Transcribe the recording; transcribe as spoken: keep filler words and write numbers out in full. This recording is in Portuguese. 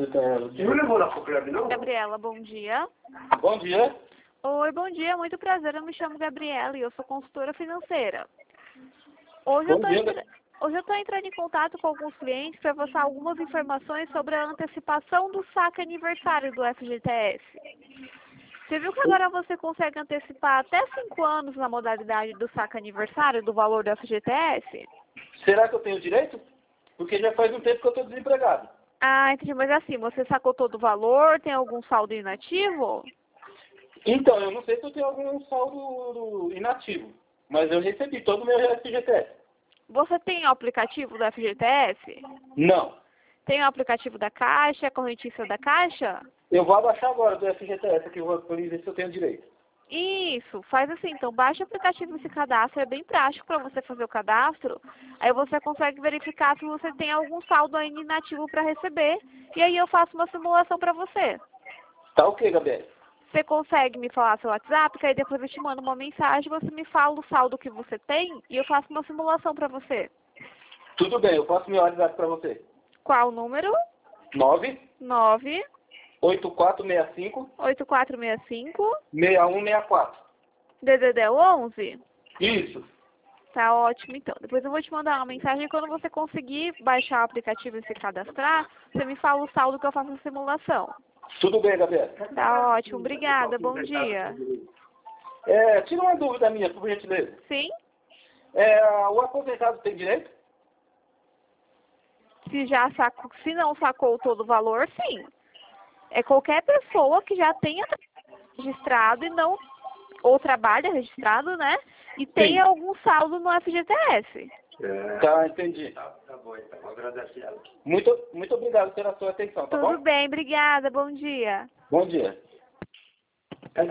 Não levou lá pro Kleber, não? Gabriela, bom dia. Bom dia. Oi, bom dia, muito prazer, eu me chamo Gabriela e eu sou consultora financeira. Hoje eu Bom tô dia. entra... Hoje eu estou entrando em contato com alguns clientes para passar algumas informações sobre a antecipação do saque aniversário do F G T S. Você viu que agora você consegue antecipar até cinco anos na modalidade do saque aniversário do valor do F G T S? Será que eu tenho direito? Porque já faz um tempo que eu estou desempregado. Ah, entendi, mas assim, você sacou todo o valor, tem algum saldo inativo? Então, eu não sei se eu tenho algum saldo inativo, mas eu recebi todo o meu F G T S. Você tem o aplicativo do F G T S? Não. Tem o aplicativo da Caixa, a correntícia da Caixa? Eu vou abaixar agora do F G T S aqui, eu vou ver se eu tenho direito. Isso, faz assim, então baixa o aplicativo e se cadastra, é bem prático para você fazer o cadastro, aí você consegue verificar se você tem algum saldo ainda inativo para receber, e aí eu faço uma simulação para você. Tá ok, Gabriel. Você consegue me falar seu WhatsApp, que aí depois eu te mando uma mensagem, você me fala o saldo que você tem, e eu faço uma simulação para você. Tudo bem, eu passo meu WhatsApp para você. Qual o número? nove nove oito quatro seis cinco oito quatro seis cinco seis um seis quatro. D D D onze? Isso. Tá ótimo, então. Depois eu vou te mandar uma mensagem e quando você conseguir baixar o aplicativo e se cadastrar, você me fala o saldo que eu faço a simulação. Tudo bem, Gabriel. Tá ótimo, obrigada, bom dia. É, tira uma dúvida minha, por gentileza. Sim? É, o aposentado tem direito? Se já sacou, se não sacou todo o valor, sim. É qualquer pessoa que já tenha registrado e não, ou trabalha registrado, né? E tenha algum saldo no F G T S. É. Tá, entendi. Tá, tá bom, então. Agradecendo. Muito, muito obrigado pela sua atenção, tá Tudo bom? bem, obrigada, bom dia. Bom dia.